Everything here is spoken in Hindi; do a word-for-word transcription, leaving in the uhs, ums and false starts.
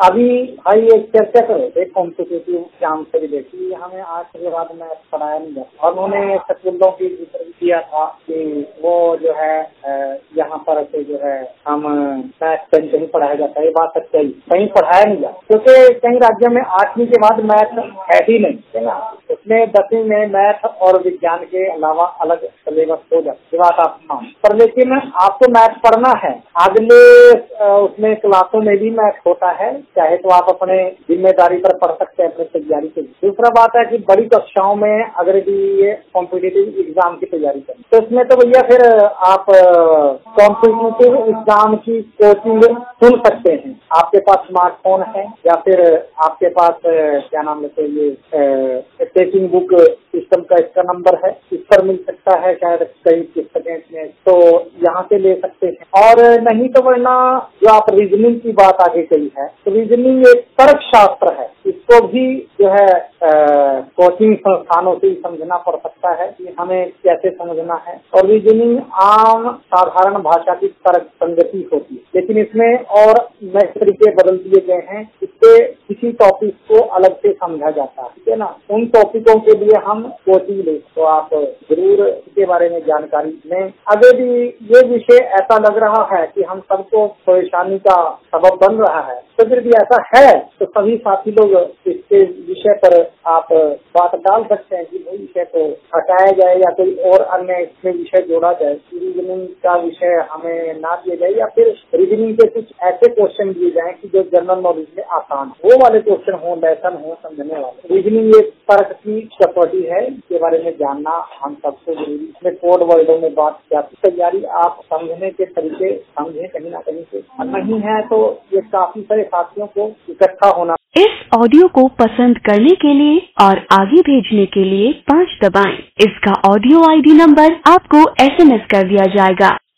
अभी भाई एक चर्चा कर रहे थे कॉम्पिटेटिव एग्जाम से रिलेटेड, हमें आज के बाद मैथ पढ़ाया नहीं जाता और उन्होंने स्कूलों की जिक्र किया था कि वो जो है यहाँ पर से जो है हम मैथ कहीं कहीं पढ़ाया जाता है। ये बात सच्चाई, कहीं पढ़ाया नहीं जाता क्योंकि कई राज्यों में आठवीं के बाद मैथ है ही नहीं, है ना। उसमें दसवीं में मैथ और विज्ञान के अलावा अलग सिलेबस हो जाता है, बात आप मान पर, लेकिन आपको मैथ पढ़ना है। अगले उसमें क्लासों में भी मैथ होता है, चाहे तो आप अपने जिम्मेदारी पर पढ़ सकते हैं अपनी तैयारी के लिए। दूसरा बात है कि बड़ी कक्षाओं में अगर भी ये कॉम्पिटिटिव एग्जाम की तैयारी करें तो इसमें तो भैया फिर आप कॉम्पिटिटिव एग्जाम की कोचिंग सुन सकते हैं। आपके पास स्मार्टफोन है या फिर आपके पास क्या नाम लेते ये टेकिंग बुक सिस्टम का इसका नंबर है, इस पर मिल सकता है शायद कई पुस्तकें में, तो यहाँ से ले सकते हैं। और नहीं तो वरना जो आप रीजनिंग की बात आगे कही है, तो रीजनिंग एक तर्क शास्त्र है, इसको भी जो है कोचिंग संस्थानों से ही समझना पड़ सकता है कि हमें कैसे समझना है। और रीजनिंग आम साधारण भाषा की तर्क संगति होती है, लेकिन इसमें और नए तरीके बदल दिए गए हैं, इससे किसी टॉपिक को अलग से समझा जाता है, ठीक है ना। उन टॉपिकों के लिए हम कोचिंग ले, तो आप जरूर इसके बारे में जानकारी लें। अगर भी ये विषय ऐसा लग रहा है कि हम सबको परेशानी का सबब बन रहा है, तो फिर भी ऐसा है तो सभी साथी लोग इसके विषय पर आप बात डाल सकते हैं कि वही विषय को हटाया जाए या कोई और अन्य इसमें विषय जोड़ा जाए। रीजनिंग का विषय हमें ना दिया जाए या फिर रीजनिंग के कुछ ऐसे क्वेश्चन दिए जाएं कि जो जनरल नॉलेज में आसान, वो वाले क्वेश्चन हो, लेसन हो, समझने वाले। रीजनिंग एक तर्क की कसौटी है, इसके बारे में जानना हम सबको जरूरी। इसमें कोड वर्डों में बात क्या तैयारी आप समझने के तरीके समझे कहीं ना कहीं से, नहीं है तो ये काफी सारे साथियों को इकट्ठा होना। इस ऑडियो को पसंद करने के लिए और आगे भेजने के लिए पाँच दबाएं। इसका ऑडियो आईडी नंबर आपको एसएमएस कर दिया जाएगा।